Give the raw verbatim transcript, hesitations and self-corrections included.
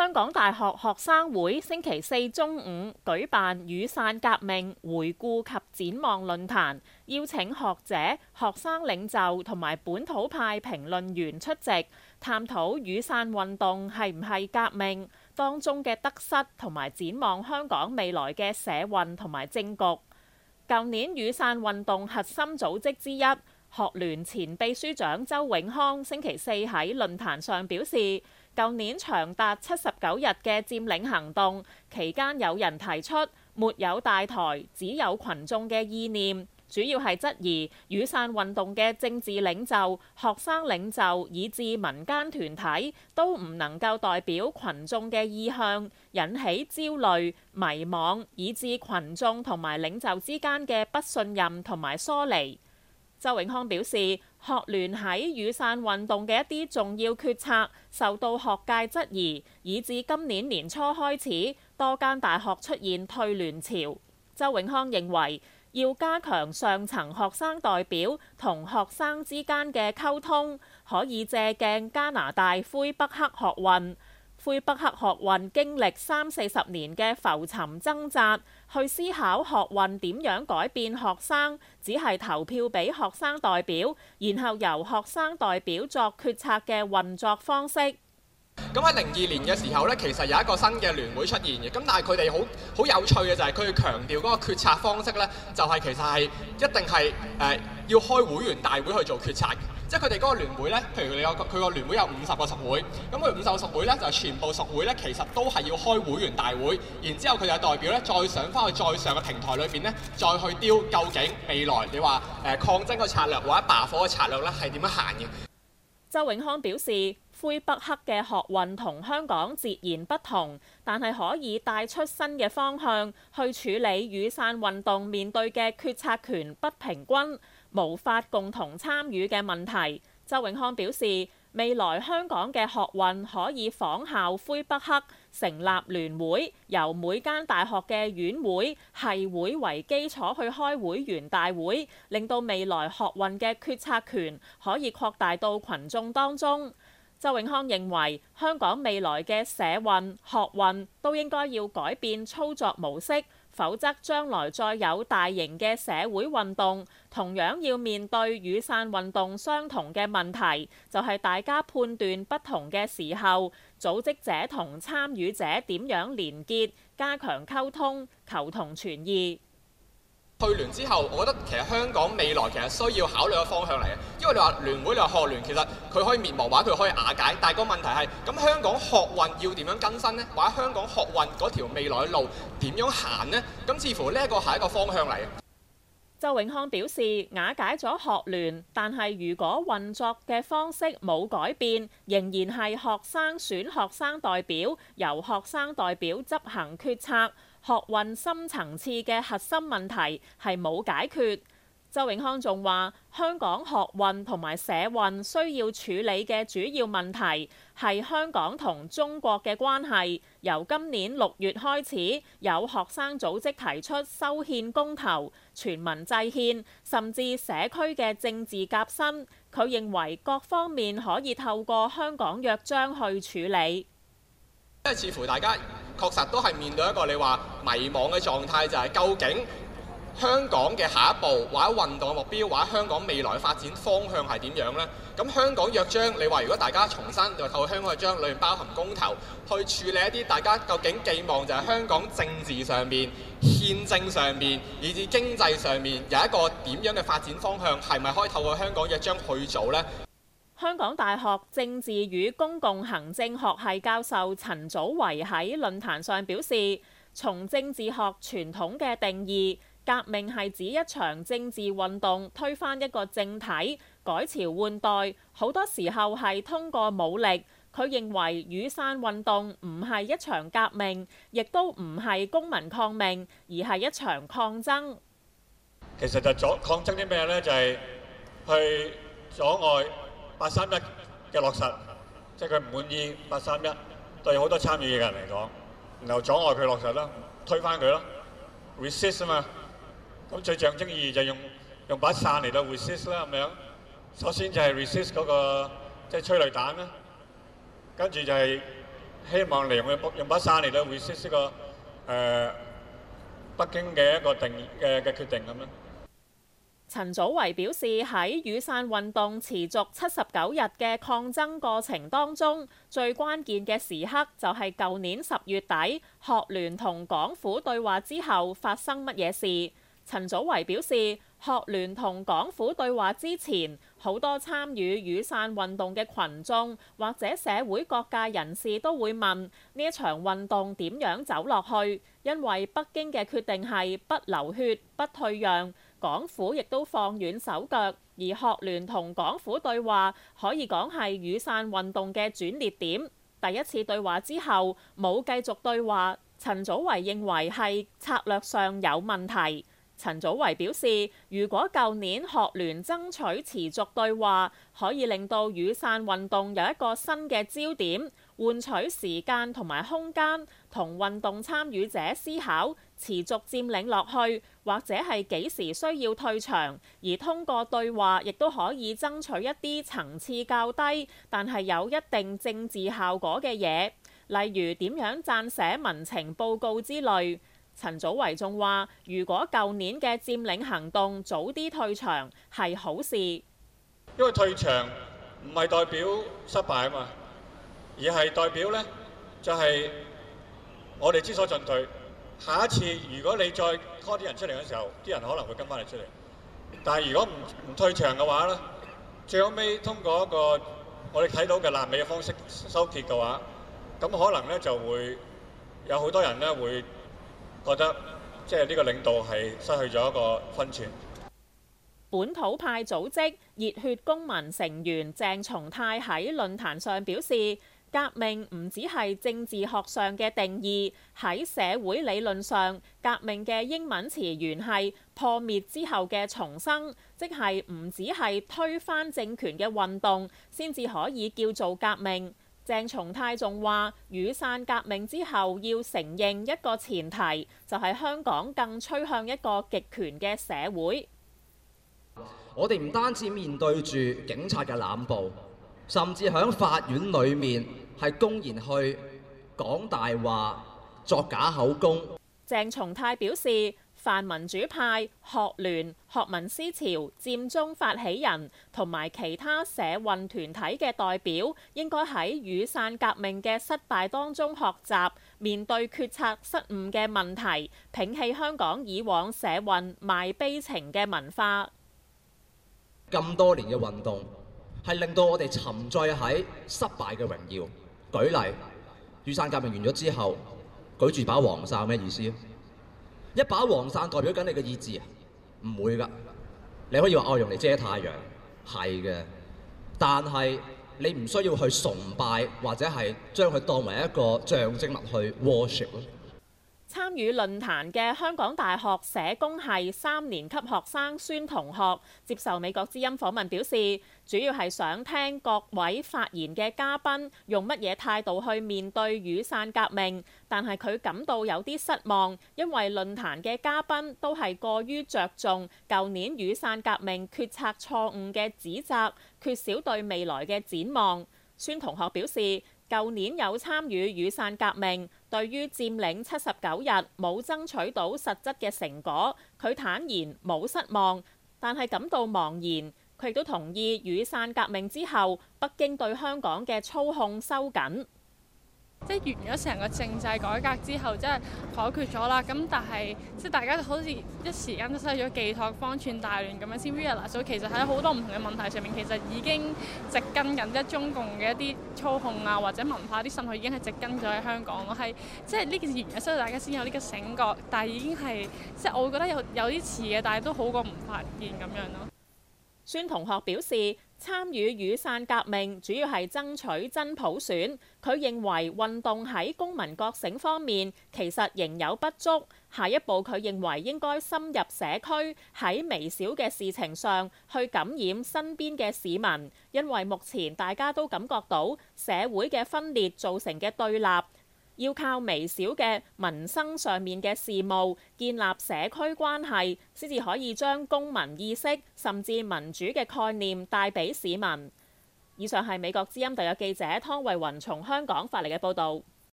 香港大學學生會星期四中午舉辦雨傘革命回顧及展望論壇，邀請學者、學生領袖同埋本土派評論員出席，探討雨傘運動係唔係革命，當中嘅得失同埋展望香港未來嘅社運同埋政局。舊年雨傘運動核心組織之一，學聯前秘書長周永康星期四喺論壇上表示，舊年長達七十九日嘅佔領行動期間，有人提出沒有大台，只有群眾嘅意念，主要係質疑雨傘運動嘅政治領袖、學生領袖以至民間團體都唔能夠代表群眾嘅意向，引起焦慮、迷惘，以致群眾同埋領袖之間嘅不信任同埋疏離。周永康表示，學聯喺雨傘運動嘅一啲重要決策受到學界質疑，以至今年年初開始，多間大學出現退聯潮。周永康認為，要加強上層學生代表同學生之間嘅溝通，可以借鏡加拿大魁北克學運。魁北克學運經歷三四十年嘅浮沉掙扎，去思考學運點樣改變學生，只係投票俾學生代表，然後由學生代表作決策嘅運作方式。 咁喺零二年嘅時候呢，其實有一個新嘅聯會出現嘅，咁但係佢哋好好有趣嘅就係佢哋強調嗰個決策方式呢，就係、是、其實係一定係誒、呃、要開會員大會去做決策。即係佢哋嗰個聯會呢，譬如你有佢個聯會有五十個屬會，咁佢五十個屬會呢，就全部屬會呢，其實都係要開會員大會，然之後佢哋嘅代表呢，再上翻去再上嘅平台裏邊呢，再去雕究竟未來你話誒、呃、抗爭嘅策略或者罷火嘅策略呢係點樣行嘅。 周永康表示，魁北克嘅學運同香港截然不同，但係可以帶出新嘅方向去處理雨傘運動面對嘅決策權不平均、無法共同參與嘅問題。周永康表示，未來香港嘅學運可以仿效魁北克，成立聯會，由每間大學嘅院會、系會為基礎去開會員大會，令到未來學運嘅決策權可以擴大到群眾當中。周永康認為，香港未來嘅社運、學運都應該要改變操作模式，否則將來再有大型嘅社會運動，同樣要面對雨傘運動相同嘅問題，就係大家判斷不同嘅時候，組織者同參與者點樣連結、加強溝通、求同存異。 退聯之後，我覺得其實香港未來其實需要考慮嘅方向嚟嘅，因為你話聯會、你話學聯，其實佢可以滅亡或者佢可以瓦解，但係個問題係，咁香港學運要點樣更新呢？或者香港學運嗰條未來嘅路點樣行呢？咁似乎呢一個係一個方向嚟嘅。 周永康表示，瓦解咗學聯，但係如果運作嘅方式冇改變，仍然係學生選學生代表，由學生代表執行決策。學運深層次嘅核心問題係冇解決。周永康仲話，香港學運同埋社運需要處理嘅主要問題係香港同中國嘅關係。由今年六月開始，有學生組織提出修憲公投、全民制憲，甚至社區嘅政治革新。佢認為各方面可以透過香港約章去處理。 即係似乎大家確實都係面對一個你話迷惘嘅狀態，就係究竟香港嘅下一步或者運動嘅目標或者香港未來嘅發展方向係點樣呢？咁香港約章，你話如果大家重新就透過香港約章裏面包含公投，去處理一啲大家究竟寄望就係香港政治上面、憲政上面，以至經濟上面有一個點樣嘅發展方向，係咪可以透過香港約章去做呢？ 香港大學政治與公共行政學系教授陳祖維喺論壇上表示，從政治學傳統嘅定義，革命係指一場政治運動推翻一個政體，改朝換代，好多時候係通過武力。佢認為雨傘運動唔係一場革命，亦都唔係公民抗命，而係一場抗爭。 其實就阻抗爭啲咩呢？就係、是、去阻礙八三一嘅落實，即係佢唔滿意八三一對好多參與嘅人嚟講，然後阻礙佢落實啦，推翻佢咯 ，resist 啊嘛。咁最象徵意義就用用把傘嚟到 resist 啦，咁樣。首先就係 resist 嗰、那個即係、就是、催淚彈啦，跟住就係希望利用用把傘嚟到會釋釋個誒、呃、北京嘅一個定嘅嘅決定咁樣。 陳祖為表示，喺雨傘運動持續七十九日嘅抗爭過程當中，最關鍵嘅時刻就係舊年十月底學聯同港府對話之後發生乜嘢事。陳祖為表示，學聯同港府對話之前，好多參與雨傘運動嘅群眾或者社會各界人士都會問呢一場運動點樣走落去，因為北京嘅決定係不流血、不退讓。港府亦都放軟手腳，而學聯同港府對話可以講係雨傘運動嘅轉捩點。第一次對話之後冇繼續對話，陳祖為認為係策略上有問題。陳祖為表示，如果舊年學聯爭取持續對話，可以令到雨傘運動有一個新嘅焦點，換取時間同埋空間，同運動參與者思考持續佔領落去，或者係幾時需要退場，而通過對話亦都可以爭取一啲層次較低，但係有一定政治效果嘅嘢，例如點樣撰寫民情報告之類。陳祖為仲話，如果舊年嘅佔領行動早啲退場係好事，因為退場唔係代表失敗啊嘛，而係代表呢，就係我哋知所進退。下一次如果你再 call 啲人出嚟嘅時候，啲人可能會跟翻你出嚟。但係如果唔唔退場嘅話呢，最後尾通過一個我哋睇到嘅爛尾嘅方式收結嘅話，咁可能呢就會有好多人呢會覺得即係呢個領導係失去咗一個分寸。 本土派組織熱血公民成員鄭松泰喺論壇上表示，革命唔只係政治學上嘅定義，喺社會理論上，革命嘅英文詞源係破滅之後嘅重生，即係唔只係推翻政權嘅運動先至可以叫做革命。鄭松泰仲話，雨傘革命之後要承認一個前提，就係香港更趨向一個極權嘅社會。 我哋唔單止面對住警察嘅濫捕，甚至喺法院裏面係公然去講大話、作假口供。 鄭松泰表示，泛民主派、學聯、學民思潮、佔中發起人同埋其他社運團體嘅代表，應該喺雨傘革命嘅失敗當中學習，面對決策失誤嘅問題，摒棄香港以往社運賣悲情嘅文化。 咁多年嘅運動係令到我哋沉醉喺失敗嘅榮耀。舉例，雨傘革命完咗之後，舉住把黃傘咩意思？一把黃傘代表緊你嘅意志啊？唔會㗎。你可以話我用嚟遮太陽，係嘅。但係你唔需要去崇拜或者係將佢當為一個象徵物去 worship 咯。 參與論壇嘅香港大學社工系三年級學生孫同學接受美國之音訪問表示，主要係想聽各位發言嘅嘉賓用乜嘢態度去面對雨傘革命，但係佢感到有啲失望，因為論壇嘅嘉賓都係過於着重舊年雨傘革命決策錯誤嘅指責，缺少對未來嘅展望。孫同學表示，舊年有參與雨傘革命，對於佔領七十九日冇爭取到實質嘅成果，佢坦言冇失望，但係感到茫然。佢亦都同意雨傘革命之後，北京對香港嘅操控收緊。 即係完咗成個政制改革之後，即係否決咗啦。咁但係即係大家好似一時間都失咗寄託，方寸大亂咁樣，先 realize 到其實喺好多唔同嘅問題上面，其實已經植根緊，即係中共嘅一啲操控啊，或者文化啲滲透已經係植根咗喺香港咯。係即係呢件事完咗，所以大家先有呢個醒覺，但係已經係即係我會覺得有有啲遲嘅，但係都好過唔發現咁樣咯。 孫同學表示，參與雨傘革命主要係爭取真普選。佢認為運動喺公民覺醒方面其實仍有不足。下一步佢認為應該深入社區，喺微小嘅事情上去感染身邊嘅市民，因為目前大家都感覺到社會嘅分裂造成嘅對立。要靠微小嘅民生上面嘅事務建立社區關係，先至可以將公民意識甚至民主嘅概念帶俾市民。以上係美國之音特約記者湯慧雲從香港發嚟嘅報導。